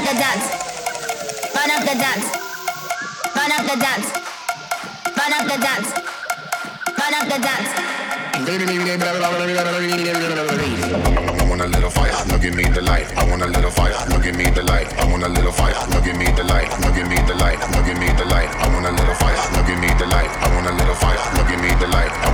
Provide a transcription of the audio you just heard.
up the dance, run up the dance, run up the dance, run up the dance, run up the dance. I want a little fire, no give me the light. I want a little fire, no give me the light. I want a little fire, no give me the light. No give me the light, no give me the light. I want a little fire, no give me the light. I want a little fire, no give me the light.